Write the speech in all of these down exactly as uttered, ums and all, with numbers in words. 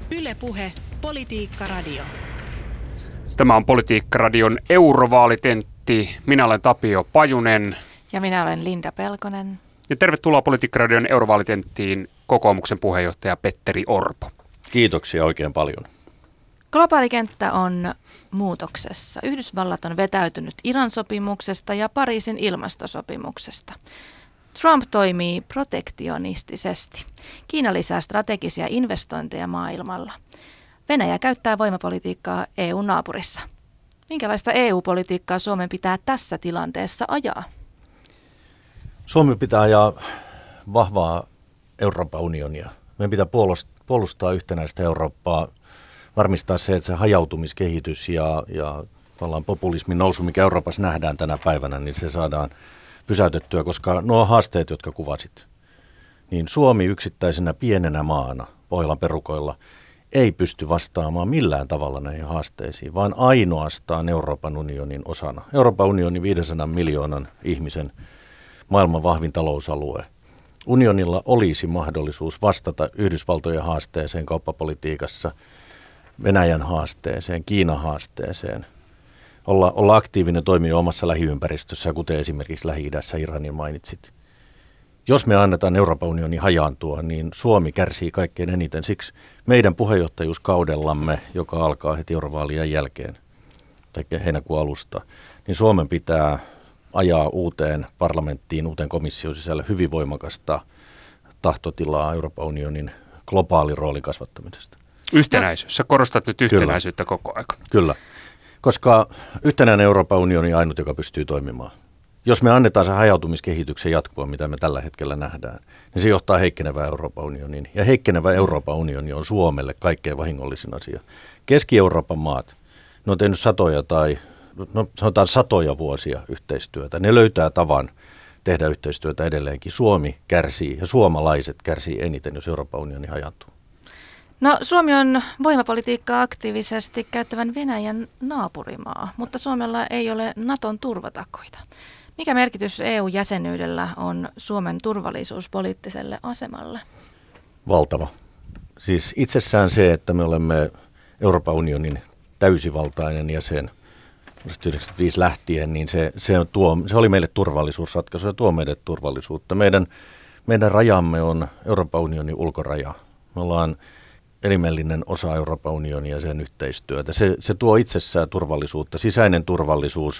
Yle Puhe, Politiikka Radio. Tämä on Politiikka-radion Eurovaalitentti. Minä olen Tapio Pajunen. Ja minä olen Linda Pelkonen. Ja tervetuloa Politiikka-radion Eurovaalitenttiin kokoomuksen puheenjohtaja Petteri Orpo. Kiitoksia oikein paljon. Globaali kenttä on muutoksessa. Yhdysvallat on vetäytynyt Iran sopimuksesta ja Pariisin ilmastosopimuksesta. Trump toimii protektionistisesti. Kiina lisää strategisia investointeja maailmalla. Venäjä käyttää voimapolitiikkaa E U-naapurissa. Minkälaista E U-politiikkaa Suomen pitää tässä tilanteessa ajaa? Suomi pitää ajaa vahvaa Euroopan unionia. Meidän pitää puolustaa yhtenäistä Eurooppaa, varmistaa se, että se hajautumiskehitys ja, ja populismin nousu, mikä Euroopassa nähdään tänä päivänä, niin se saadaan pysäytettyä, koska nuo haasteet, jotka kuvasit, niin Suomi yksittäisenä pienenä maana Pohjolan perukoilla ei pysty vastaamaan millään tavalla näihin haasteisiin, vaan ainoastaan Euroopan unionin osana. Euroopan unioni viisisataa miljoonan ihmisen maailman vahvin talousalue. Unionilla olisi mahdollisuus vastata Yhdysvaltojen haasteeseen kauppapolitiikassa, Venäjän haasteeseen, Kiinan haasteeseen. Olla, olla aktiivinen toimija omassa lähiympäristössä, kuten esimerkiksi Lähi-idässä Iranin mainitsit. Jos me annetaan Euroopan unionin hajaantua, niin Suomi kärsii kaikkein eniten. Siksi meidän puheenjohtajuuskaudellamme, joka alkaa heti eurovaalien jälkeen, tai heinäkuun alusta, niin Suomen pitää ajaa uuteen parlamenttiin, uuteen komission sisälle hyvin voimakasta tahtotilaa Euroopan unionin globaalin roolin kasvattamisesta. Yhtenäisyys. Sä korostat nyt yhtenäisyyttä Kyllä. koko aika. Kyllä, koska yhtenäinen Euroopan unioni on ainut, joka pystyy toimimaan. Jos me annetaan se hajautumiskehityksen jatkua, mitä me tällä hetkellä nähdään, niin se johtaa heikkenevään Euroopan unioniin. Ja heikkenevä Euroopan unioni on Suomelle kaikkein vahingollisin asia. Keski-Euroopan maat, ne on tehnyt satoja tai no, sanotaan satoja vuosia yhteistyötä. Ne löytää tavan tehdä yhteistyötä edelleenkin. Suomi kärsii ja suomalaiset kärsii eniten, jos Euroopan unioni hajaantuu. No, Suomi on voimapolitiikkaa aktiivisesti käyttävän Venäjän naapurimaa, mutta Suomella ei ole Naton turvatakuita. Mikä merkitys E U-jäsenyydellä on Suomen turvallisuuspoliittiselle asemalle? Valtava. Siis itsessään se, että me olemme Euroopan unionin täysivaltainen jäsen yhdeksänkymmentäviisi lähtien, niin se, se, tuo, se oli meille turvallisuusratkaisu ja tuo meille turvallisuutta. Meidän, meidän rajamme on Euroopan unionin ulkoraja. Me ollaan elimellinen osa Euroopan unionia ja sen yhteistyötä. Se, se tuo itsessään turvallisuutta, sisäinen turvallisuus,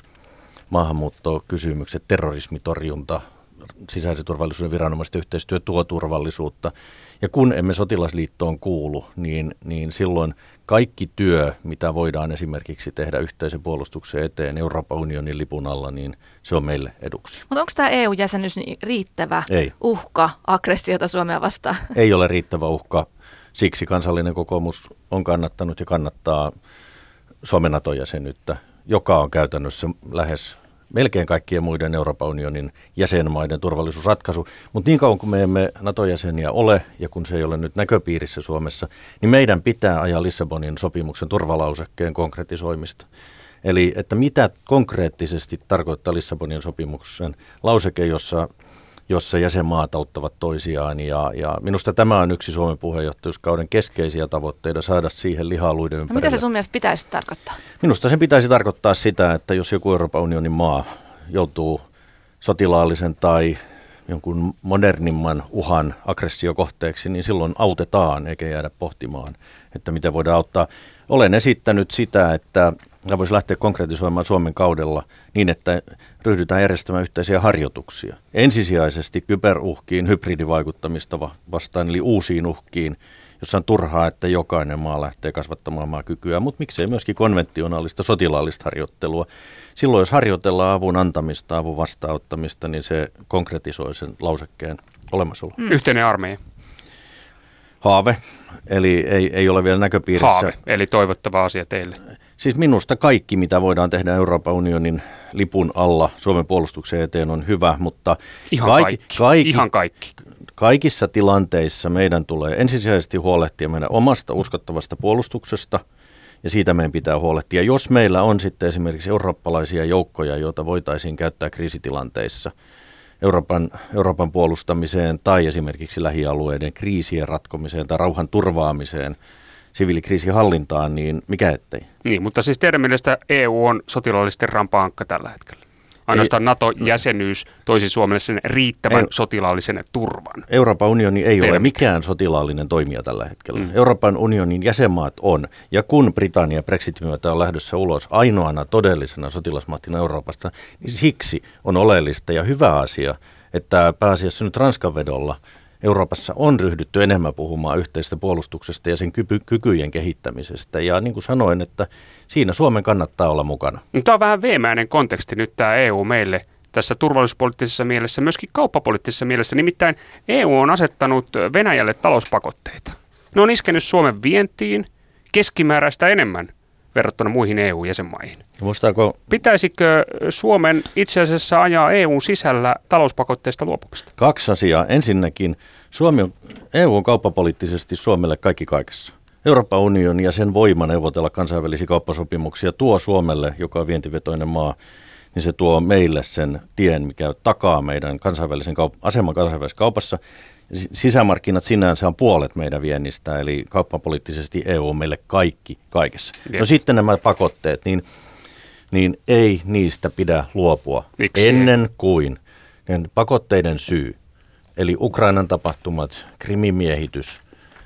maahanmuuttokysymykset, terrorismitorjunta, sisäisen turvallisuuden viranomaisten yhteistyö tuo turvallisuutta. Ja kun emme sotilasliittoon kuulu, niin, niin silloin kaikki työ, mitä voidaan esimerkiksi tehdä yhteisen puolustuksen eteen Euroopan unionin lipun alla, niin se on meille eduksi. Mutta onko tämä E U-jäsenyys riittävä Ei. uhka aggressiota Suomea vastaan? Ei ole riittävä uhka. Siksi kansallinen kokoomus on kannattanut ja kannattaa Suomen NATO-jäsenyyttä, joka on käytännössä lähes melkein kaikkien muiden Euroopan unionin jäsenmaiden turvallisuusratkaisu. Mutta niin kauan kuin me emme NATO-jäseniä ole ja kun se ei ole nyt näköpiirissä Suomessa, niin meidän pitää ajaa Lissabonin sopimuksen turvalausekkeen konkretisoimista. Eli että mitä konkreettisesti tarkoittaa Lissabonin sopimuksen lauseke, jossa jossa jäsenmaat auttavat toisiaan. Ja, ja minusta tämä on yksi Suomen puheenjohtajuuskauden keskeisiä tavoitteita, saada siihen lihaa luiden ympärille. No mitä se sun mielestä pitäisi tarkoittaa? Minusta se pitäisi tarkoittaa sitä, että jos joku Euroopan unionin maa joutuu sotilaallisen tai jonkun modernimman uhan aggressiokohteeksi, niin silloin autetaan eikä jäädä pohtimaan, että miten voidaan auttaa. Olen esittänyt sitä, että tämä voisi lähteä konkretisoimaan Suomen kaudella niin, että ryhdytään järjestämään yhteisiä harjoituksia. Ensisijaisesti kyberuhkiin, hybridivaikuttamista vastaan, eli uusiin uhkiin, jossa on turhaa, että jokainen maa lähtee kasvattamaan maakykyä, mutta miksei myöskin konventionaalista sotilaallista harjoittelua. Silloin, jos harjoitellaan avun antamista, avun vastaanottamista, niin se konkretisoi sen lausekkeen olemassaolo. Mm. Yhteinen armeija. Haave, eli ei, ei ole vielä näköpiirissä. Haave, eli toivottava asia teille. Siis minusta kaikki, mitä voidaan tehdä Euroopan unionin lipun alla Suomen puolustuksen eteen on hyvä, mutta ihan kaikki, kaikki. Kaikki, Ihan kaikki. kaikissa tilanteissa meidän tulee ensisijaisesti huolehtia meidän omasta uskottavasta puolustuksesta ja siitä meidän pitää huolehtia. Jos meillä on sitten esimerkiksi eurooppalaisia joukkoja, joita voitaisiin käyttää kriisitilanteissa, Euroopan, Euroopan puolustamiseen tai esimerkiksi lähialueiden kriisien ratkomiseen tai rauhan turvaamiseen, siviilikriisihallintaan, niin mikä ettei. Niin, mutta siis teidän mielestä E U on sotilaallisten rampaankka tällä hetkellä? Ainoastaan NATO-jäsenyys toisi Suomelle sen riittävän ei, sotilaallisen turvan. Euroopan unioni ei Teidän ole mikään sotilaallinen toimija tällä hetkellä. Mm. Euroopan unionin jäsenmaat on, ja kun Britannia Brexitin myötä on lähdössä ulos ainoana todellisena sotilasmahtina Euroopasta, niin siksi on oleellista ja hyvä asia, että pääasiassa nyt Ranskan vedolla Euroopassa on ryhdytty enemmän puhumaan yhteisestä puolustuksesta ja sen kyky- kykyjen kehittämisestä. Ja niin kuin sanoin, että siinä Suomen kannattaa olla mukana. Tämä on vähän veemäinen konteksti nyt tämä E U meille tässä turvallisuuspoliittisessa mielessä, myöskin kauppapoliittisessa mielessä. Nimittäin E U on asettanut Venäjälle talouspakotteita. Ne on iskenyt Suomen vientiin keskimääräistä enemmän verrattuna muihin E U-jäsenmaihin. Muistaako, Pitäisikö Suomen itse asiassa ajaa E U:n sisällä talouspakotteista luopumista? Kaksi asiaa. Ensinnäkin Suomi on, E U on kauppapoliittisesti Suomelle kaikki kaikessa. Euroopan unioni ja sen voima neuvotella kansainvälisiä kauppasopimuksia tuo Suomelle, joka on vientivetoinen maa, niin se tuo meille sen tien, mikä takaa meidän kansainvälisen kaup- aseman kansainvälisessä kaupassa. Sisämarkkinat sinänsä on puolet meidän viennistä, eli kauppapoliittisesti E U on meille kaikki kaikessa. Yes. No sitten nämä pakotteet, niin, niin ei niistä pidä luopua. Miksi? Ennen kuin pakotteiden syy, eli Ukrainan tapahtumat, Krimin miehitys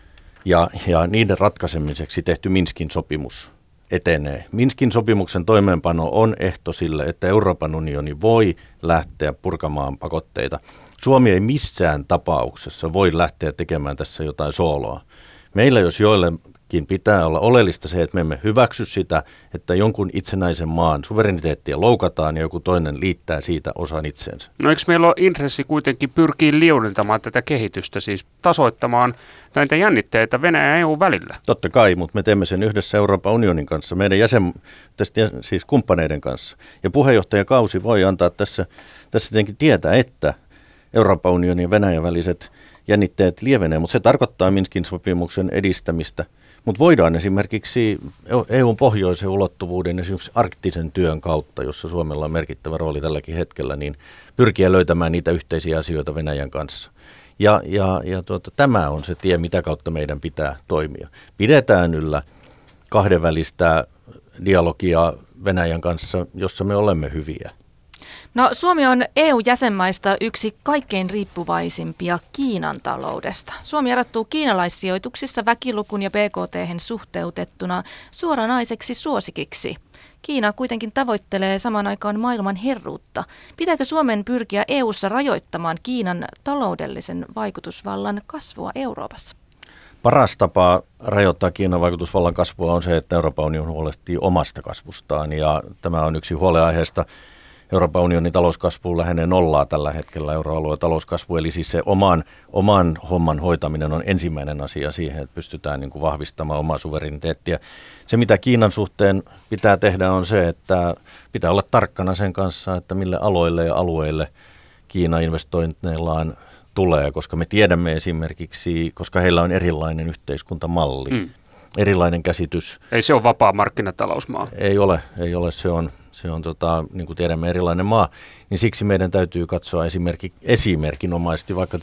ja, ja niiden ratkaisemiseksi tehty Minskin sopimus etenee. Minskin sopimuksen toimeenpano on ehto sille, että Euroopan unioni voi lähteä purkamaan pakotteita. Suomi ei missään tapauksessa voi lähteä tekemään tässä jotain sooloa. Meillä jos joillekin pitää olla oleellista se, että me emme hyväksy sitä, että jonkun itsenäisen maan suvereniteettia loukataan ja joku toinen liittää siitä osan itseensä. No eikö meillä ole intressi kuitenkin pyrkiä liudentamaan tätä kehitystä, siis tasoittamaan näitä jännitteitä Venäjän ja E U välillä? Totta kai, mutta me teemme sen yhdessä Euroopan unionin kanssa, meidän jäsen, siis kumppaneiden kanssa. Ja puheenjohtajakausi voi antaa tässä, tässä tietenkin tietää, että Euroopan unionin ja Venäjän väliset jännitteet lievenee, mutta se tarkoittaa Minskin sopimuksen edistämistä. Mutta voidaan esimerkiksi E U:n pohjoisen ulottuvuuden, esimerkiksi arktisen työn kautta, jossa Suomella on merkittävä rooli tälläkin hetkellä, niin pyrkiä löytämään niitä yhteisiä asioita Venäjän kanssa. Ja, ja, ja tuota, tämä on se tie, mitä kautta meidän pitää toimia. Pidetään yllä kahdenvälistä dialogia Venäjän kanssa, jossa me olemme hyviä. No, Suomi on E U-jäsenmaista yksi kaikkein riippuvaisimpia Kiinan taloudesta. Suomi erottuu kiinalaissijoituksissa väkilukun ja B K T:hen suhteutettuna suoranaiseksi suosikiksi. Kiina kuitenkin tavoittelee samaan aikaan maailman herruutta. Pitääkö Suomen pyrkiä E U:ssa rajoittamaan Kiinan taloudellisen vaikutusvallan kasvua Euroopassa? Paras tapa rajoittaa Kiinan vaikutusvallan kasvua on se, että Euroopan unioni huolehtii omasta kasvustaan, ja tämä on yksi huolenaiheesta. Euroopan unionin talouskasvu lähenee nollaa tällä hetkellä, euroalueen talouskasvu, eli siis se oman, oman homman hoitaminen on ensimmäinen asia siihen, että pystytään niin kuin vahvistamaan omaa suvereniteettia. Se, mitä Kiinan suhteen pitää tehdä, on se, että pitää olla tarkkana sen kanssa, että mille aloille ja alueille Kiina investointeillaan tulee, koska me tiedämme esimerkiksi, koska heillä on erilainen yhteiskuntamalli, mm. erilainen käsitys. Ei se ole vapaa markkinatalousmaa. Ei ole, ei ole, se on. Se on, tota, niin kuin tiedämme, erilainen maa, niin siksi meidän täytyy katsoa esimerkki, esimerkinomaisesti vaikka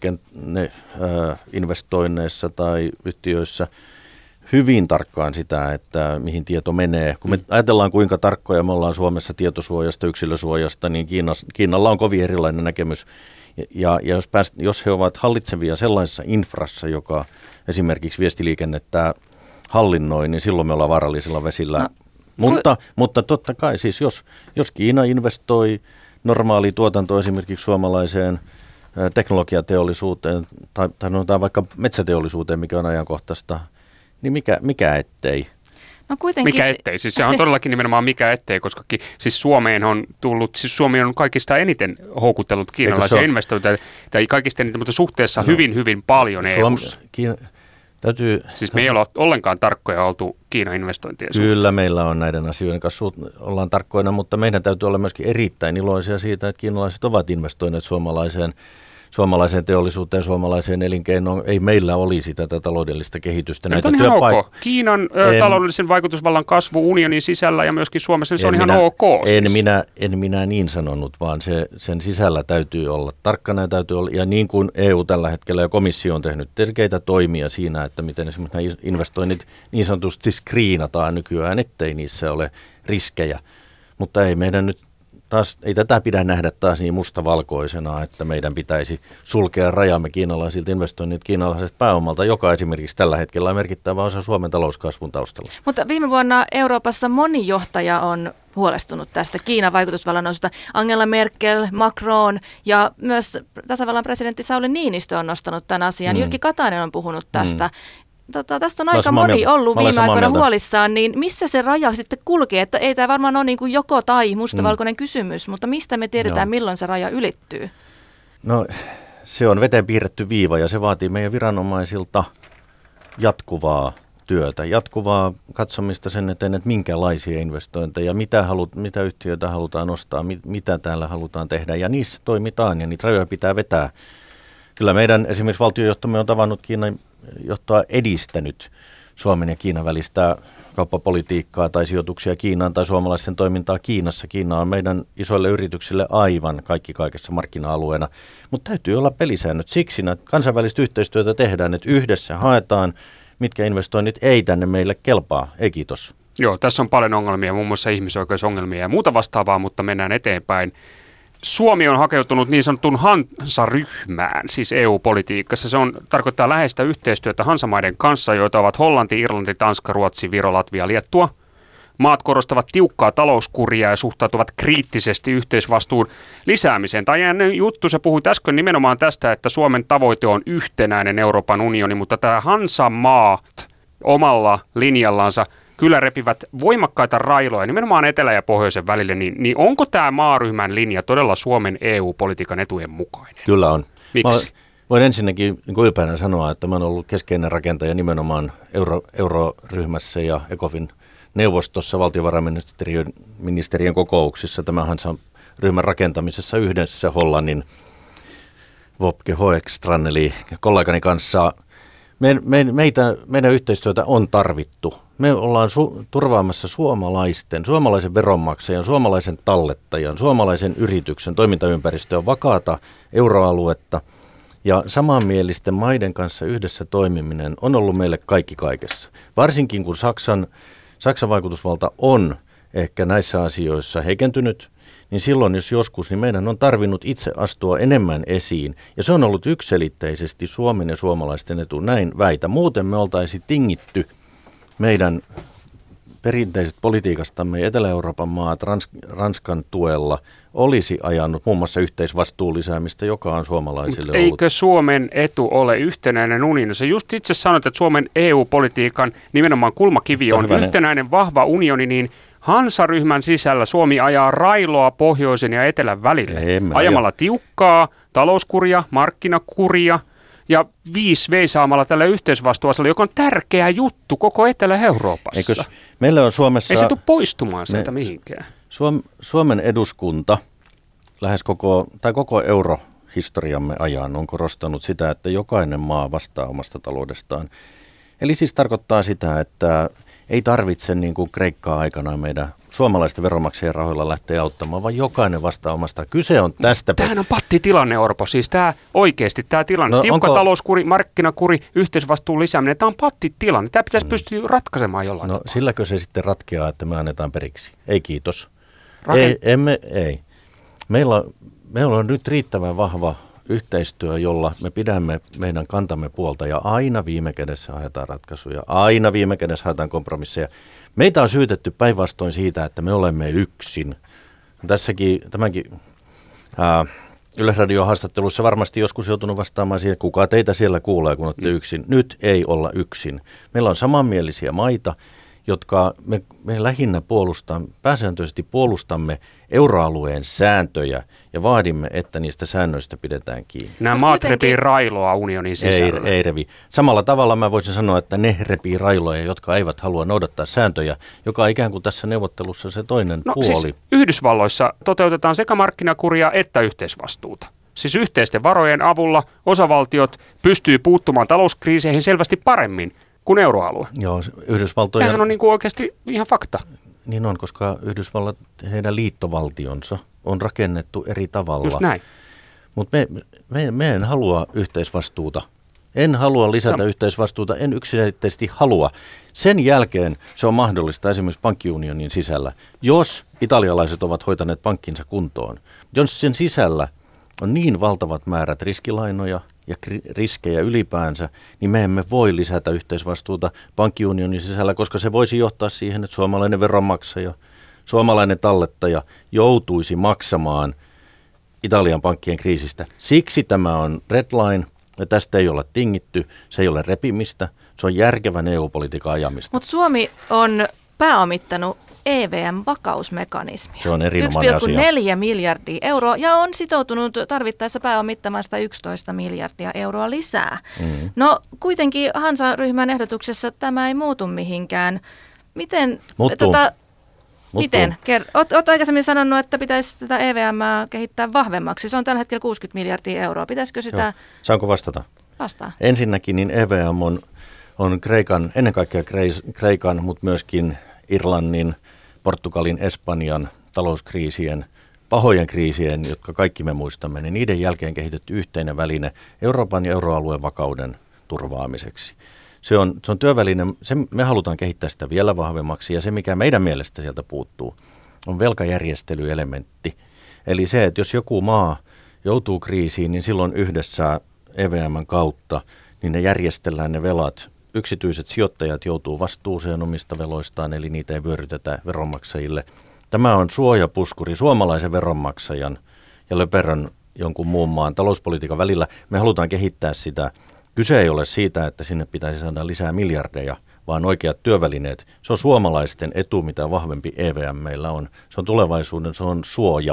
tietoliikenneinvestoinneissa tai yhtiöissä hyvin tarkkaan sitä, että mihin tieto menee. Kun me ajatellaan, kuinka tarkkoja me ollaan Suomessa tietosuojasta, yksilösuojasta, niin Kiinas, Kiinalla on kovin erilainen näkemys. Ja, ja jos, pääst, jos he ovat hallitsevia sellaisessa infrassa, joka esimerkiksi viestiliikennettä hallinnoi, niin silloin me ollaan vaarallisilla vesillä. No. Mutta, mutta totta kai siis jos, jos Kiina investoi normaaliin tuotantoon esimerkiksi suomalaiseen teknologiateollisuuteen tai, tai vaikka metsäteollisuuteen, mikä on ajankohtaista, niin mikä, mikä ettei? No kuitenkin... Mikä ettei? Siis se on todellakin nimenomaan mikä ettei, koska ki, siis Suomeen on tullut, siis Suomi on kaikista eniten houkutellut kiinalaisia investointeja, tai kaikista eniten, mutta suhteessa no, hyvin, hyvin paljon E U:ssa. Täytyy, siis me ei ole ollenkaan tarkkoja oltu Kiinan investointien suhteen. Kyllä meillä on näiden asioiden kanssa, ollaan tarkkoina, mutta meidän täytyy olla myöskin erittäin iloisia siitä, että kiinalaiset ovat investoineet suomalaiseen, suomalaiseen teollisuuteen, suomalaiseen elinkeinoon, ei meillä olisi tätä taloudellista kehitystä. Näitä on ihan työpaik- ok. Kiinan en, taloudellisen vaikutusvallan kasvu unionin sisällä ja myöskin Suomessa, niin se on ihan minä, ok. Siis. En, minä, en minä niin sanonut, vaan se, sen sisällä täytyy olla tarkkana ja täytyy olla, ja niin kuin E U tällä hetkellä ja komissio on tehnyt tärkeitä toimia siinä, että miten esimerkiksi nämä investoinnit niin sanotusti screenataan nykyään, ettei niissä ole riskejä, mutta ei meidän nyt taas, ei tätä pidä nähdä taas niin mustavalkoisena, että meidän pitäisi sulkea rajamme kiinalaisilta investoinnit kiinalaiset pääomalta, joka esimerkiksi tällä hetkellä on merkittävä osa Suomen talouskasvun taustalla. Mutta viime vuonna Euroopassa moni johtaja on huolestunut tästä Kiinan vaikutusvallan noususta. Angela Merkel, Macron ja myös tasavallan presidentti Sauli Niinistö on nostanut tämän asian. Mm. Jyrki Katainen on puhunut tästä. Mm. Tota, tästä on aika moni mieltä. ollut viime aikoina mieltä. huolissaan, niin missä se raja sitten kulkee? Että ei tämä varmaan ole niin kuin joko tai mustavalkoinen mm. kysymys, mutta mistä me tiedetään, Joo. milloin se raja ylittyy? No se on veteen piirretty viiva ja se vaatii meidän viranomaisilta jatkuvaa työtä, jatkuvaa katsomista sen eteen, että minkälaisia investointeja, mitä, halut, mitä yhtiöitä halutaan nostaa, mit, mitä täällä halutaan tehdä ja niissä toimitaan ja niitä rajoja pitää vetää. Kyllä meidän esimerkiksi valtiojohtomme on tavannut Kiinan johtoa edistänyt Suomen ja Kiinan välistä kauppapolitiikkaa tai sijoituksia Kiinaan tai suomalaisten toimintaa Kiinassa. Kiina on meidän isoille yrityksille aivan kaikki kaikessa markkina-alueena, mutta täytyy olla pelisäännöt. Siksi kansainvälistä yhteistyötä tehdään, että yhdessä haetaan, mitkä investoinnit ei tänne meille kelpaa. Ei kiitos. Joo, tässä on paljon ongelmia, muun muassa ihmisoikeusongelmia ja muuta vastaavaa, mutta mennään eteenpäin. Suomi on hakeutunut niin sanottuun Hansa-ryhmään, siis E U-politiikassa. Se on, tarkoittaa läheistä yhteistyötä Hansamaiden kanssa, joita ovat Hollanti, Irlanti, Tanska, Ruotsi, Viro, Latvia, Liettua. Maat korostavat tiukkaa talouskuria ja suhtautuvat kriittisesti yhteisvastuun lisäämiseen. Tajan juttu, se puhui äsken nimenomaan tästä, että Suomen tavoite on yhtenäinen Euroopan unioni, mutta tämä Hansamaat omalla linjallansa kyllä repivät voimakkaita railoja nimenomaan etelä- ja pohjoisen välille, niin, niin onko tämä maaryhmän linja todella Suomen E U-politiikan etujen mukainen? Kyllä on. Miksi? Mä voin ensinnäkin niin ylpeänä sanoa, että mä olen ollut keskeinen rakentaja nimenomaan euro, euroryhmässä ja ECOFIN neuvostossa valtiovarainministeriön ministerien kokouksissa tämän Hansa-ryhmän rakentamisessa yhdessä Hollannin Wopke Hoekstrand eli kollegani kanssa. Me, me, meitä, meidän yhteistyötä on tarvittu. Me ollaan su- turvaamassa suomalaisten, suomalaisen veronmaksajan, suomalaisen tallettajan, suomalaisen yrityksen toimintaympäristöä, vakaata euroaluetta. Ja samanmielisten maiden kanssa yhdessä toimiminen on ollut meille kaikki kaikessa. Varsinkin kun Saksan, Saksan vaikutusvalta on ehkä näissä asioissa heikentynyt, niin silloin jos joskus, niin meidän on tarvinnut itse astua enemmän esiin. Ja se on ollut yksiselitteisesti Suomen ja suomalaisten etu, näin väitä. Muuten me oltaisiin tingitty meidän perinteiset politiikastamme, Etelä-Euroopan maat Rans- Ranskan tuella olisi ajanut muun muassa yhteisvastuun lisäämistä, joka on suomalaisille Mut ollut. Eikö Suomen etu ole yhtenäinen unioni? Sä just itse sanoit, että Suomen E U-politiikan nimenomaan kulmakivi on hyvänen. yhtenäinen vahva unioni, niin Hansa-ryhmän sisällä Suomi ajaa railoa pohjoisen ja etelän välille. Ajamalla aja. tiukkaa talouskuria, markkinakuria ja viisi veisaamalla tällä yhteisvastuuasialla, joka on tärkeä juttu koko Etelä-Euroopassa. Eikös meillä on Suomessa... Ei se tule poistumaan sieltä me, mihinkään. Suom, Suomen eduskunta lähes koko, tai koko eurohistoriamme ajan on korostanut sitä, että jokainen maa vastaa omasta taloudestaan. Eli siis tarkoittaa sitä, että ei tarvitse niin kuin Kreikkaa aikanaan meidän suomalaisten veronmaksajien rahoilla lähteä auttamaan, vaan jokainen vastaa omasta. Kyse on tästä. Tämähän on pattitilanne, Orpo. Siis tämä oikeasti tämä tilanne. No, Tiukka onko... talouskuri, markkinakuri, yhteisvastuun lisääminen. Tämä on pattitilanne. Tämä pitäisi mm. pystyä ratkaisemaan jollain No tapaa. silläkö se sitten ratkeaa, että me annetaan periksi? Ei kiitos. Raken... Ei, emme, ei. Meillä, meillä on nyt riittävän vahva yhteistyö, jolla me pidämme meidän kantamme puolta ja aina viime kädessä haetaan ratkaisuja, aina viime kädessä haetaan kompromisseja. Meitä on syytetty päinvastoin siitä, että me olemme yksin. Tässäkin, tämänkin ää, Yleisradion haastattelussa varmasti joskus joutunut vastaamaan siihen, että kuka teitä siellä kuulee, kun olette yksin. Nyt ei olla yksin. Meillä on samanmielisiä maita, jotka me, me lähinnä puolustamme, pääsääntöisesti puolustamme euroalueen sääntöjä ja vaadimme, että niistä säännöistä pidetään kiinni. Nämä maat repii railoa unionin sisällä. Ei, ei revi. Samalla tavalla mä voisin sanoa, että ne repii railoja, jotka eivät halua noudattaa sääntöjä, joka on ikään kuin tässä neuvottelussa se toinen no, puoli. Siis Yhdysvalloissa toteutetaan sekä markkinakuria että yhteisvastuuta. Siis yhteisten varojen avulla osavaltiot pystyy puuttumaan talouskriiseihin selvästi paremmin kuin euroalue. Joo, Yhdysvaltojen... Tämähän on niin kuin oikeasti ihan fakta. Niin on, koska Yhdysvallat, heidän liittovaltionsa on rakennettu eri tavalla. Just näin. Mutta me, me, me en halua yhteisvastuuta. En halua lisätä no. yhteisvastuuta, en yksiselitteisesti halua. Sen jälkeen se on mahdollista esimerkiksi pankkiunionin sisällä, jos italialaiset ovat hoitaneet pankkinsa kuntoon. Jos sen sisällä on niin valtavat määrät riskilainoja ja riskejä ylipäänsä, niin me emme voi lisätä yhteisvastuuta pankkiunionin sisällä, koska se voisi johtaa siihen, että suomalainen veronmaksaja, suomalainen tallettaja joutuisi maksamaan Italian pankkien kriisistä. Siksi tämä on red line. Ja tästä ei ole tingitty, se ei ole repimistä, se on järkevän E U-politiikan ajamista. Mutta Suomi on pääomittanut E V M-vakausmekanismia. Se on erinomainen yksi pilkku neljä miljardia euroa ja on sitoutunut tarvittaessa pääomittamaan sitä yksitoista miljardia euroa lisää. Mm-hmm. No kuitenkin Hansa-ryhmän ehdotuksessa tämä ei muutu mihinkään. Miten... Tota, Miten? Olet, olet aikaisemmin sanonut, että pitäisi tätä E V M:ää kehittää vahvemmaksi. Se on tällä hetkellä kuusikymmentä miljardia euroa. Pitäisikö sitä... Joo. Saanko vastata? Vastaa. Ensinnäkin niin E V M on, on Kreikan, ennen kaikkea Kreikan, mutta myöskin Irlannin, Portugalin, Espanjan talouskriisien, pahojen kriisien, jotka kaikki me muistamme, niin niiden jälkeen kehitetty yhteinen väline Euroopan ja euroalueen vakauden turvaamiseksi. Se on, se on työväline, se, me halutaan kehittää sitä vielä vahvemmaksi ja se, mikä meidän mielestä sieltä puuttuu, on velkajärjestelyelementti. Eli se, että jos joku maa joutuu kriisiin, niin silloin yhdessä E V M:n kautta niin ne järjestellään ne velat. Yksityiset sijoittajat joutuu vastuuseen omista veloistaan, eli niitä ei vyörytetä veronmaksajille. Tämä on suojapuskuri suomalaisen veronmaksajan ja löperön jonkun muun maan talouspolitiikan välillä. Me halutaan kehittää sitä. Kyse ei ole siitä, että sinne pitäisi saada lisää miljardeja, vaan oikeat työvälineet. Se on suomalaisten etu, mitä vahvempi E V M meillä on. Se on tulevaisuuden, se on suoja.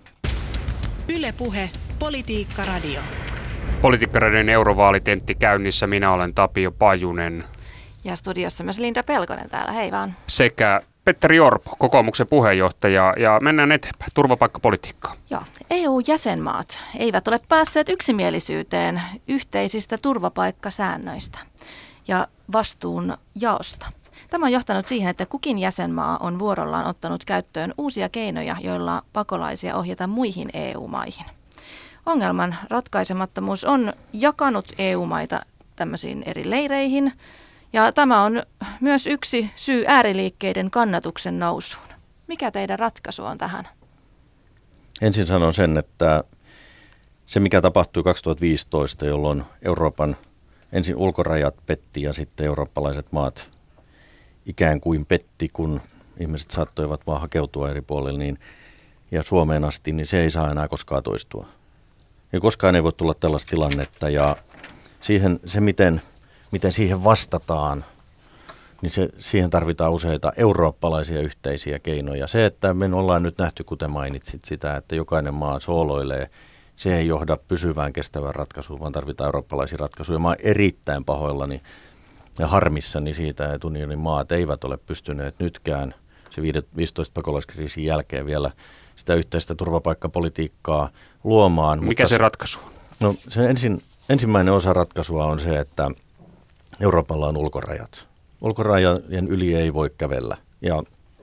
Yle Puhe, Politiikka Radio. Politiikkaradion eurovaalitentti käynnissä. Minä olen Tapio Pajunen. Ja studiossa myös Linda Pelkonen täällä. Hei vaan. Sekä Petteri Orpo, kokoomuksen puheenjohtaja. Ja mennään eteenpäin. Turvapaikkapolitiikkaan. Joo. E U-jäsenmaat eivät ole päässeet yksimielisyyteen yhteisistä turvapaikkasäännöistä ja vastuun jaosta. Tämä on johtanut siihen, että kukin jäsenmaa on vuorollaan ottanut käyttöön uusia keinoja, joilla pakolaisia ohjataan muihin E U-maihin. Ongelman ratkaisemattomuus on jakanut E U-maita tämmöisiin eri leireihin, ja tämä on myös yksi syy ääriliikkeiden kannatuksen nousuun. Mikä teidän ratkaisu on tähän? Ensin sanon sen, että se mikä tapahtui kaksituhattaviisitoista, jolloin Euroopan ensin ulkorajat petti ja sitten eurooppalaiset maat ikään kuin petti, kun ihmiset saattoivat vaan hakeutua eri puolille niin, ja Suomeen asti, niin se ei saa enää koskaan toistua. Ja koskaan ei voi tulla tällaista tilannetta ja siihen, se, miten, miten siihen vastataan, niin se, siihen tarvitaan useita eurooppalaisia yhteisiä keinoja. Se, että me ollaan nyt nähty, kuten mainitsit sitä, että jokainen maa sooloilee, se ei johda pysyvään kestävään ratkaisuun, vaan tarvitaan eurooppalaisia ratkaisuja. Mä oon erittäin pahoillani ja harmissani siitä, että unionin maat eivät ole pystyneet nytkään se viisitoista pakolaiskriisin jälkeen vielä sitä yhteistä turvapaikkapolitiikkaa luomaan. Mikä se ratkaisu on? No, se ensin, ensimmäinen osa ratkaisua on se, että Euroopalla on ulkorajat. Ulkorajojen yli ei voi kävellä. Ja,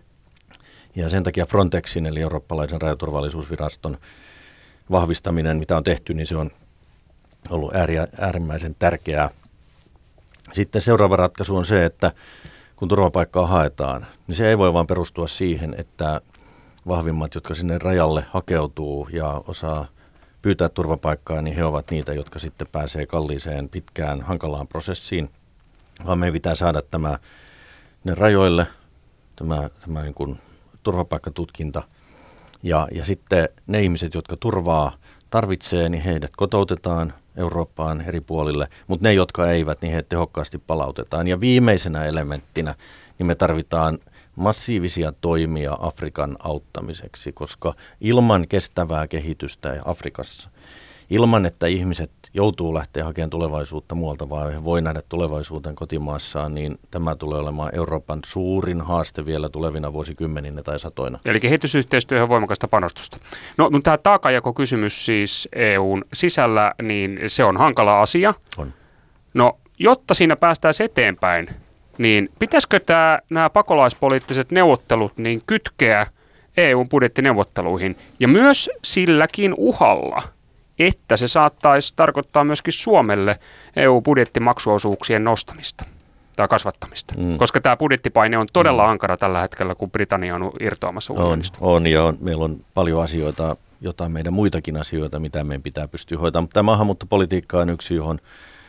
ja sen takia Frontexin eli eurooppalaisen rajaturvallisuusviraston vahvistaminen, mitä on tehty, niin se on ollut äärimmäisen tärkeää. Sitten seuraava ratkaisu on se, että kun turvapaikkaa haetaan, niin se ei voi vaan perustua siihen, että vahvimmat, jotka sinne rajalle hakeutuu ja osaa pyytää turvapaikkaa, niin he ovat niitä, jotka sitten pääsee kalliiseen, pitkään, hankalaan prosessiin. Vaan meidän pitää saada tämä ne rajoille, tämä, tämä niin kuin turvapaikkatutkinta. Ja, ja sitten ne ihmiset, jotka turvaa tarvitsee, niin heidät kotoutetaan Eurooppaan eri puolille, mutta ne, jotka eivät, niin heidät tehokkaasti palautetaan. Ja viimeisenä elementtinä niin me tarvitaan massiivisia toimia Afrikan auttamiseksi, koska ilman kestävää kehitystä Afrikassa ilman, että ihmiset joutuu lähteä hakemaan tulevaisuutta muualta, vaan he voi nähdä tulevaisuuteen kotimaassaan, niin tämä tulee olemaan Euroopan suurin haaste vielä tulevina vuosikymmeninä tai satoina. Eli kehitysyhteistyöhön voimakasta panostusta. No, mutta tämä taakanjakokysymys siis E U:n sisällä, niin se on hankala asia. On. No, jotta siinä päästäisiin eteenpäin, niin pitäisikö tämä, nämä pakolaispoliittiset neuvottelut niin kytkeä E U:n budjettineuvotteluihin ja myös silläkin uhalla, että se saattaisi tarkoittaa myöskin Suomelle E U-budjettimaksuosuuksien nostamista tai kasvattamista, mm. koska tämä budjettipaine on todella mm. ankara tällä hetkellä, kun Britannia on irtoamassa unionista. On, on ja on, meillä on paljon asioita, jotain meidän muitakin asioita, mitä meidän pitää pystyä hoitamaan, mutta tämä maahanmuuttopolitiikka on yksi, johon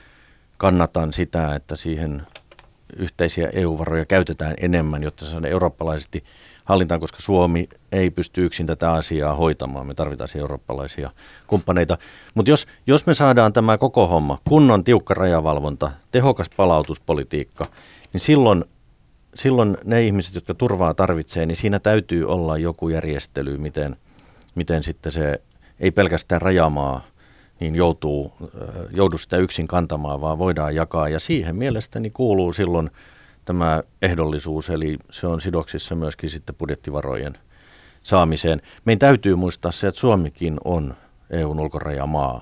kannatan sitä, että siihen yhteisiä E U-varoja käytetään enemmän, jotta se on eurooppalaisesti hallintaan, koska Suomi ei pysty yksin tätä asiaa hoitamaan. Me tarvitaan eurooppalaisia kumppaneita. Mutta jos, jos me saadaan tämä koko homma, kunnon tiukka rajavalvonta, tehokas palautuspolitiikka, niin silloin, silloin ne ihmiset, jotka turvaa tarvitsee, niin siinä täytyy olla joku järjestely, miten, miten sitten se ei pelkästään rajamaa niin joutuu, joudu sitä yksin kantamaan, vaan voidaan jakaa. Ja siihen mielestäni kuuluu silloin tämä ehdollisuus, eli se on sidoksissa myöskin sitten budjettivarojen saamiseen. Meidän täytyy muistaa se, että Suomikin on E U:n ulkorajamaa.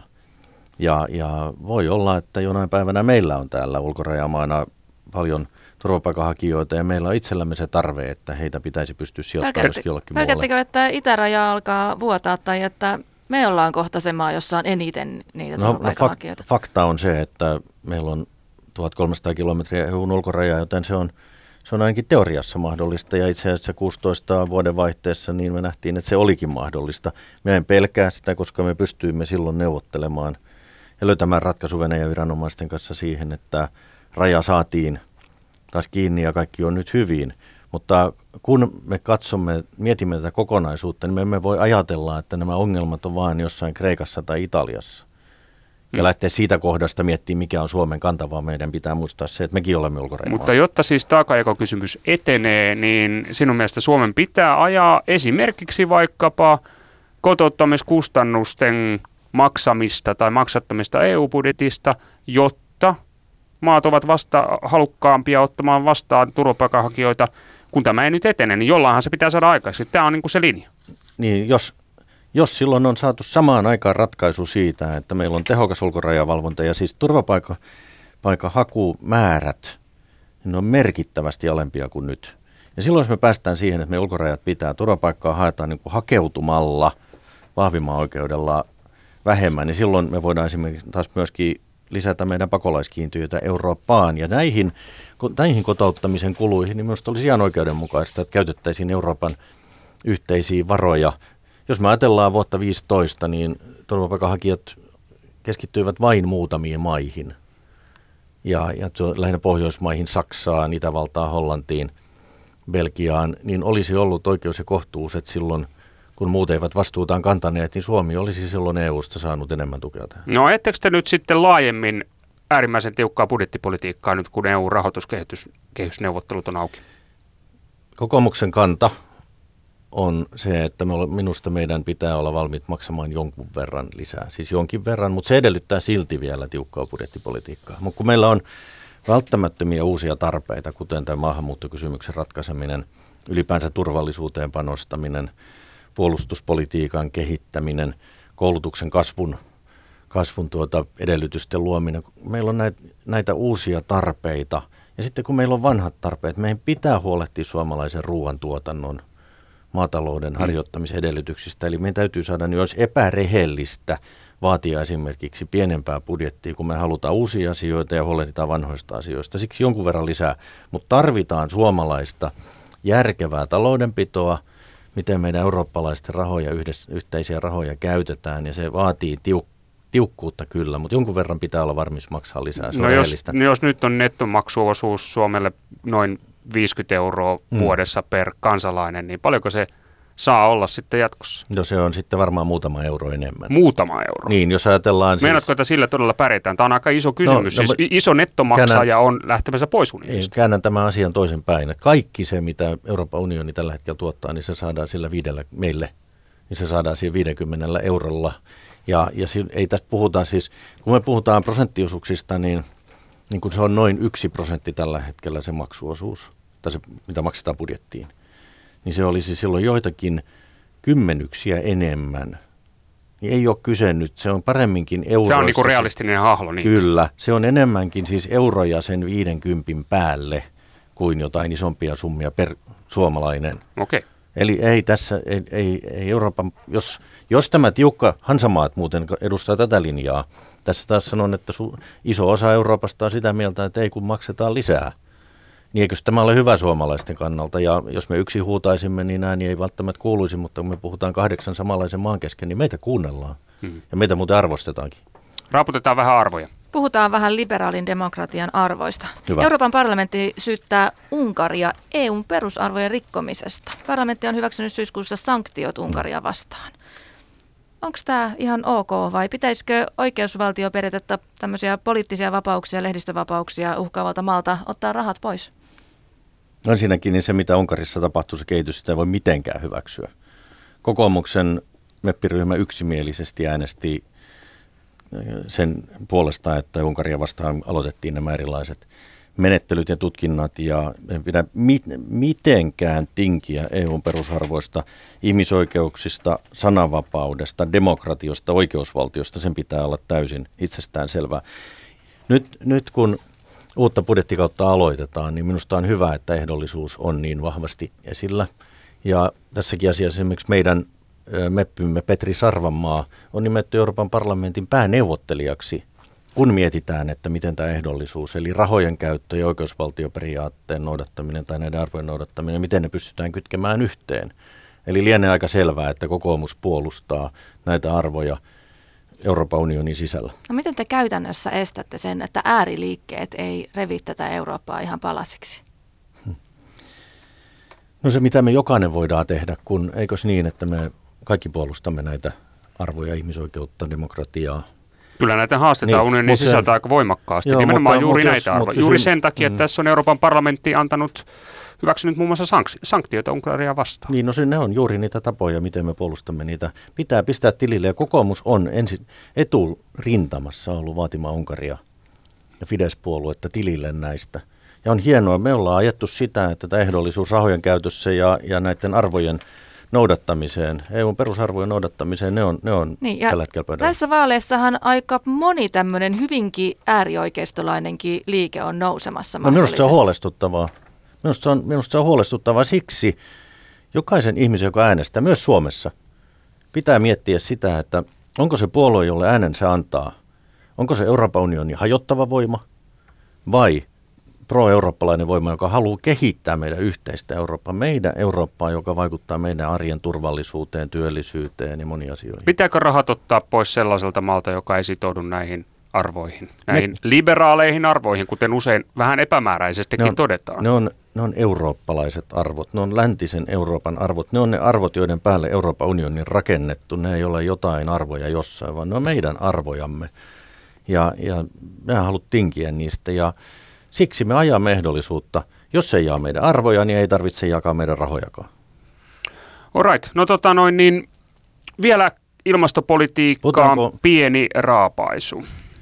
Ja, ja voi olla, että jonain päivänä meillä on täällä ulkorajamaana paljon turvapaikanhakijoita, ja meillä on itsellämme se tarve, että heitä pitäisi pystyä sijoittamaan joskin jollekin muualle. Pelkäättekö, että itäraja alkaa vuotaa, tai että me ollaan kohta se maa, jossa on eniten niitä no, turvapaikanhakijoita? No, fakta on se, että meillä on tuhatkolmesataa kilometriä E U:n ulkorajaa, joten se on, se on ainakin teoriassa mahdollista, ja itse asiassa kuusitoista vuoden vaihteessa niin me nähtiin, että se olikin mahdollista. Me en pelkää sitä, koska me pystyimme silloin neuvottelemaan ja löytämään ratkaisu Venäjän viranomaisten kanssa siihen, että raja saatiin taas kiinni ja kaikki on nyt hyvin. Mutta kun me katsomme, mietimme tätä kokonaisuutta, niin me emme voi ajatella, että nämä ongelmat on vain jossain Kreikassa tai Italiassa. Ja lähteä siitä kohdasta miettimään, mikä on Suomen kanta, vaan meidän pitää muistaa se, että mekin olemme ulkorajalla. Mutta jotta siis taakanjakokysymys etenee, niin sinun mielestä Suomen pitää ajaa esimerkiksi vaikkapa kotouttamiskustannusten maksamista tai maksattamista E U-budjetista, jotta maat ovat vasta halukkaampia ottamaan vastaan turvapaikanhakijoita. Kun tämä ei nyt etene, niin jollainhan se pitää saada aikaiseksi. Tämä on niin kuin se linja. Niin, jos... Jos silloin on saatu samaan aikaan ratkaisu siitä, että meillä on tehokas ulkorajavalvonta ja siis turvapaikanhakumäärät, ne on merkittävästi alempia kuin nyt. Ja silloin jos me päästään siihen, että me ulkorajat pitää, turvapaikkaa haetaan niin kuin hakeutumalla, vahvimman oikeudella vähemmän, niin silloin me voidaan esimerkiksi taas myöskin lisätä meidän pakolaiskiintiöitä Eurooppaan. Ja näihin, näihin kotouttamisen kuluihin niin minusta olisi ihan oikeudenmukaista, että käytettäisiin Euroopan yhteisiä varoja. Jos me ajatellaan vuotta viisitoista, niin turvapaikanhakijat keskittyivät vain muutamiin maihin. Ja, ja lähinnä Pohjoismaihin, Saksaan, Itävaltaan, Hollantiin, Belgiaan, niin olisi ollut oikeus ja kohtuus, että silloin kun muut eivät vastuutaan kantaneet, niin Suomi olisi silloin E U:sta saanut enemmän tukea tähän. No ettekö te nyt sitten laajemmin äärimmäisen tiukkaa budjettipolitiikkaa nyt, kun E U-rahoituskehysneuvottelut on auki? Kokoomuksen kanta on se, että me ole, minusta meidän pitää olla valmiit maksamaan jonkun verran lisää. Siis jonkin verran, mutta se edellyttää silti vielä tiukkaa budjettipolitiikkaa. Mutta kun meillä on välttämättömiä uusia tarpeita, kuten tämä maahanmuuttokysymyksen ratkaiseminen, ylipäänsä turvallisuuteen panostaminen, puolustuspolitiikan kehittäminen, koulutuksen kasvun, kasvun tuota edellytysten luominen. Meillä on näitä, näitä uusia tarpeita. Ja sitten kun meillä on vanhat tarpeet, meidän pitää huolehtia suomalaisen ruoantuotannon, maatalouden harjoittamisedellytyksistä. Eli meidän täytyy saada, niin olisi epärehellistä vaatia esimerkiksi pienempää budjettia, kun me halutaan uusia asioita ja huolehditaan vanhoista asioista. Siksi jonkun verran lisää, mutta tarvitaan suomalaista järkevää taloudenpitoa, miten meidän eurooppalaisten rahoja, yhdessä, yhteisiä rahoja käytetään, ja se vaatii tiuk- tiukkuutta kyllä, mutta jonkun verran pitää olla varmis maksaa lisää. Se no, jos, no jos nyt on nettomaksuosuus Suomelle noin viisikymmentä euroa mm. vuodessa per kansalainen, niin paljonko se saa olla sitten jatkossa? No se on sitten varmaan muutama euro enemmän. Muutama euro? Niin, jos ajatellaan... Meinaatko, siis... että sillä todella pärjätään? Tämä on aika iso kysymys. No, no, siis iso nettomaksaja käännän, on lähtemässä pois unionista. Käännän tämän asian toisen päin. Kaikki se, mitä Euroopan unioni tällä hetkellä tuottaa, niin se saadaan sillä viidellä meille. Niin se saadaan siinä viisikymmentä eurolla. Ja, ja ei tässä puhuta siis, kun me puhutaan prosenttiosuuksista, niin, niin kun se on noin yksi prosentti tällä hetkellä se maksuosuus, tai se mitä maksetaan budjettiin, niin se olisi silloin joitakin kymmenyksiä enemmän. Niin ei ole kyse nyt, se on paremminkin euroista. Se on niin kuin realistinen hahlo. Niin. Kyllä, se on enemmänkin siis euroja sen viidenkympin päälle kuin jotain isompia summia per suomalainen. Okei. Okay. Eli ei tässä, ei, ei, ei Euroopan, jos, jos tämä tiukka, Hansamaat muuten edustaa tätä linjaa, tässä taas sanon, että su, iso osa Euroopasta on sitä mieltä, että ei kun maksetaan lisää. Niin eikös tämä ole hyvä suomalaisten kannalta, ja jos me yksin huutaisimme, niin ääni ei välttämättä kuuluisi, mutta kun me puhutaan kahdeksan samanlaisen maan kesken, niin meitä kuunnellaan, hmm. ja meitä muuten arvostetaankin. Raaputetaan vähän arvoja. Puhutaan vähän liberaalin demokratian arvoista. Hyvä. Euroopan parlamentti syyttää Unkaria E U:n perusarvojen rikkomisesta. Parlamentti on hyväksynyt syyskuussa sanktiot Unkaria vastaan. Onko tämä ihan ok vai pitäisikö oikeusvaltioperiaatetta, tämmöisiä poliittisia vapauksia, lehdistövapauksia uhkaavalta maalta ottaa rahat pois? No ensinnäkin niin se, mitä Unkarissa tapahtuu, se kehitys, sitä ei voi mitenkään hyväksyä. Kokoomuksen meppiryhmä yksimielisesti äänesti sen puolesta, että Unkaria vastaan aloitettiin nämä erilaiset menettelyt ja tutkinnat, ja ei pidä mit, mitenkään tinkiä E U:n perusarvoista, ihmisoikeuksista, sananvapaudesta, demokratiosta, oikeusvaltiosta. Sen pitää olla täysin itsestään selvää. Nyt, nyt kun uutta budjettikautta aloitetaan, niin minusta on hyvä, että ehdollisuus on niin vahvasti esillä. Ja tässäkin asiassa esimerkiksi meidän meppimme Petri Sarvanmaa on nimetty Euroopan parlamentin pääneuvottelijaksi, kun mietitään, että miten tämä ehdollisuus, eli rahojen käyttö ja oikeusvaltioperiaatteen noudattaminen tai näiden arvojen noudattaminen, miten ne pystytään kytkemään yhteen. Eli lienee aika selvää, että kokoomus puolustaa näitä arvoja Euroopan unionin sisällä. No miten te käytännössä estätte sen, että ääriliikkeet ei revi tätä Eurooppaa ihan palasiksi? No se, mitä me jokainen voidaan tehdä, kun eikös niin, että me kaikki puolustamme näitä arvoja, ihmisoikeutta, demokratiaa. Kyllä näitä haastetaan niin, unionin sisältä aika voimakkaasti. Joo, Nimenomaan mutta, juuri mutta näitä jos, arvoja. Juuri sen takia, että mm. tässä on Euroopan parlamentti antanut, hyväksynyt muun muassa sanktioita Unkaria vastaan. Niin, no se, ne on juuri niitä tapoja, miten me puolustamme niitä. Pitää pistää tilille, ja kokoomus on ensin eturintamassa ollut vaatimaan Unkaria ja Fidesz-puoluetta tilille näistä. Ja on hienoa, me ollaan ajettu sitä, että tämä ehdollisuus rahojen käytössä ja, ja näiden arvojen noudattamiseen, E U:n perusarvojen noudattamiseen, ne on, ne on niin, tällä hetkellä pöydällä. Näissä vaaleissahan aika moni tämmöinen hyvinkin äärioikeistolainenkin liike on nousemassa no, minusta se on huolestuttavaa. Minusta se on, minusta se on huolestuttavaa siksi jokaisen ihmisen, joka äänestää, myös Suomessa, pitää miettiä sitä, että onko se puolue, jolle äänen se antaa, onko se Euroopan unionin hajottava voima vai pro-eurooppalainen voima, joka haluaa kehittää meidän yhteistä Eurooppaa, meidän Eurooppaa, joka vaikuttaa meidän arjen turvallisuuteen, työllisyyteen ja moniin asioihin. Pitääkö rahat ottaa pois sellaiselta maalta, joka ei sitoudu näihin arvoihin, näihin ne, liberaaleihin arvoihin, kuten usein vähän epämääräisestikin on, todetaan? Ne on, ne on eurooppalaiset arvot, ne on läntisen Euroopan arvot, ne on ne arvot, joiden päälle Euroopan unionin rakennettu, ne ei ole jotain arvoja jossain, vaan ne on meidän arvojamme ja, ja mehän haluat tinkiä niistä ja siksi me ajamme ehdollisuutta. Jos ei jaa meidän arvoja, niin ei tarvitse jakaa meidän rahojakaan. Alright, no tota noin, niin vielä ilmastopolitiikkaan Putaanko? pieni raapaisu.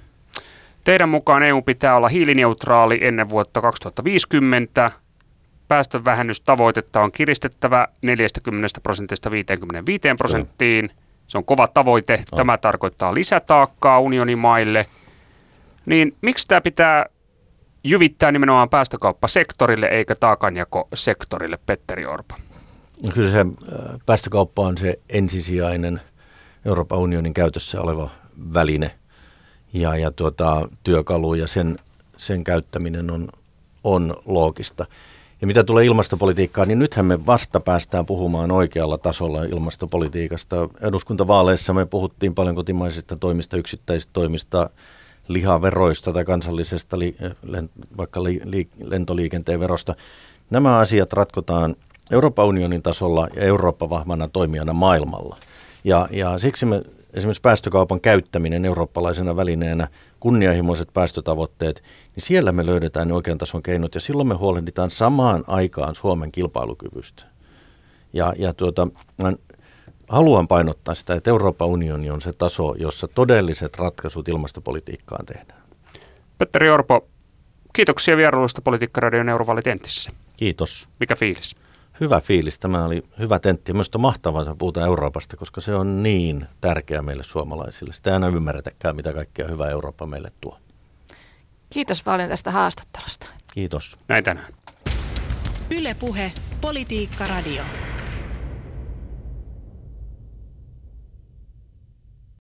Teidän mukaan E U pitää olla hiilineutraali ennen vuotta kaksituhattaviisikymmentä. Päästönvähennystavoitetta on kiristettävä neljäkymmentä prosentista viisikymmentäviisi prosenttiin. Se on kova tavoite. No. Tämä tarkoittaa lisätaakkaa unionin maille. Niin miksi tämä pitää jyvittää nimenomaan päästökauppasektorille eikä taakanjakosektorille, Petteri Orpo? Kyllä se päästökauppa on se ensisijainen Euroopan unionin käytössä oleva väline ja, ja tuota, työkalu ja sen, sen käyttäminen on, on loogista. Ja mitä tulee ilmastopolitiikkaan, niin nythän me vasta päästään puhumaan oikealla tasolla ilmastopolitiikasta. Eduskuntavaaleissa me puhuttiin paljon kotimaisista toimista, yksittäisistä toimista, lihaveroista tai kansallisesta li, vaikka li, li, lentoliikenteen verosta. Nämä asiat ratkotaan Euroopan unionin tasolla ja Eurooppa vahvana toimijana maailmalla. Ja, ja siksi me esimerkiksi päästökaupan käyttäminen eurooppalaisena välineenä, kunnianhimoiset päästötavoitteet, niin siellä me löydetään ne oikean tason keinot ja silloin me huolehditaan samaan aikaan Suomen kilpailukyvystä. Ja, ja tuota, haluan painottaa sitä, että Euroopan unioni on se taso, jossa todelliset ratkaisut ilmastopolitiikkaan tehdään. Petteri Orpo, kiitoksia vierailusta Politiikka-radion Eurovaalitentissä. Kiitos. Mikä fiilis? Hyvä fiilis. Tämä oli hyvä tentti. Minusta on mahtavaa, että puhutaan Euroopasta, koska se on niin tärkeää meille suomalaisille. Sitä ei aina ymmärretäkään, mitä kaikkea hyvää Eurooppa meille tuo. Kiitos paljon tästä haastattelusta. Kiitos. Näin tänään. Yle Puhe, Politiikka Radio.